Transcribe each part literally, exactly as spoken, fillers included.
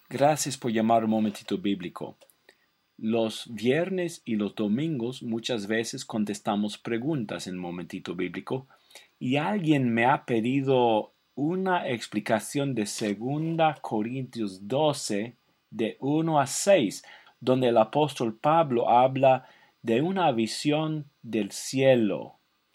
Gracias por llamar un momentito bíblico. Los viernes y los domingos muchas veces contestamos preguntas en momentito bíblico y alguien me ha pedido una explicación de segunda Corintios doce de uno a seis, donde el apóstol Pablo habla de una visión del cielo.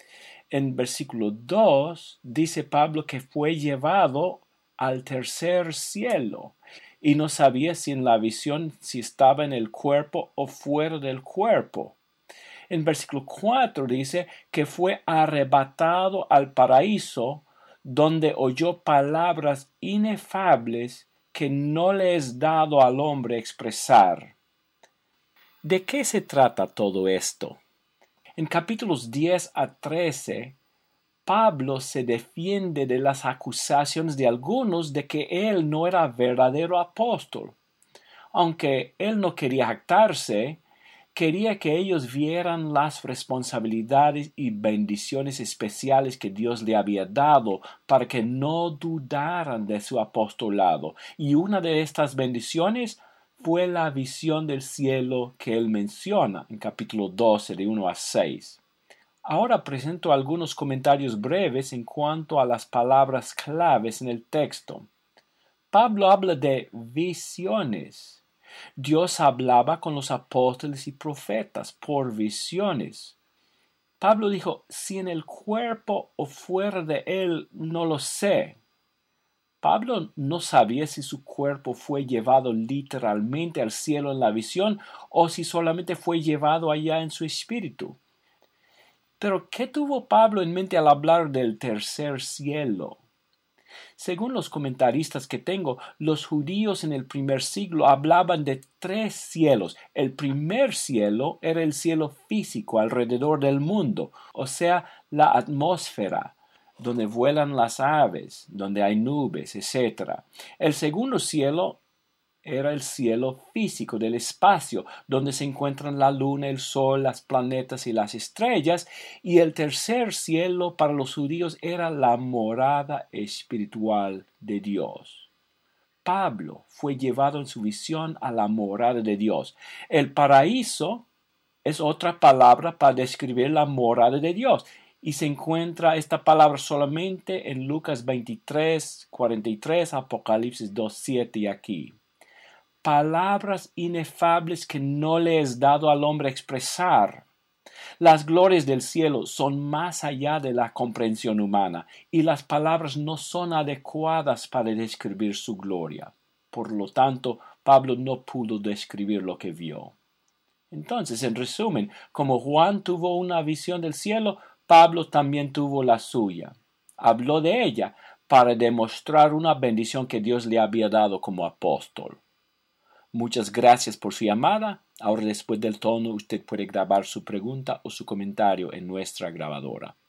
En versículo dos dice Pablo que fue llevado al tercer cielo y no sabía si en la visión si estaba en el cuerpo o fuera del cuerpo. En versículo cuatro dice que fue arrebatado al paraíso, donde oyó palabras inefables que no le es dado al hombre expresar. ¿De qué se trata todo esto? En capítulos diez a trece, Pablo se defiende de las acusaciones de algunos de que él no era verdadero apóstol. Aunque él no quería jactarse, quería que ellos vieran las responsabilidades y bendiciones especiales que Dios le había dado para que no dudaran de su apostolado. Y una de estas bendiciones fue la visión del cielo que él menciona en capítulo doce de uno a seis. Ahora presento algunos comentarios breves en cuanto a las palabras claves en el texto. Pablo habla de visiones. Dios hablaba con los apóstoles y profetas por visiones. Pablo dijo, si en el cuerpo o fuera de él, no lo sé. Pablo no sabía si su cuerpo fue llevado literalmente al cielo en la visión o si solamente fue llevado allá en su espíritu. Pero, ¿qué tuvo Pablo en mente al hablar del tercer cielo? Según los comentaristas que tengo, los judíos en el primer siglo hablaban de tres cielos. El primer cielo era el cielo físico alrededor del mundo, o sea, la atmósfera, donde vuelan las aves, donde hay nubes, etcétera. El segundo cielo era el cielo físico del espacio, donde se encuentran la luna, el sol, los planetas y las estrellas, y el tercer cielo para los judíos era la morada espiritual de Dios. Pablo fue llevado en su visión a la morada de Dios. El paraíso es otra palabra para describir la morada de Dios, y se encuentra esta palabra solamente en Lucas veintitrés, cuarenta y tres, Apocalipsis dos, siete y aquí. Palabras inefables que no le es dado al hombre expresar. Las glorias del cielo son más allá de la comprensión humana y las palabras no son adecuadas para describir su gloria. Por lo tanto, Pablo no pudo describir lo que vio. Entonces, en resumen, como Juan tuvo una visión del cielo, Pablo también tuvo la suya. Habló de ella para demostrar una bendición que Dios le había dado como apóstol. Muchas gracias por su llamada. Ahora, después del tono, usted puede grabar su pregunta o su comentario en nuestra grabadora.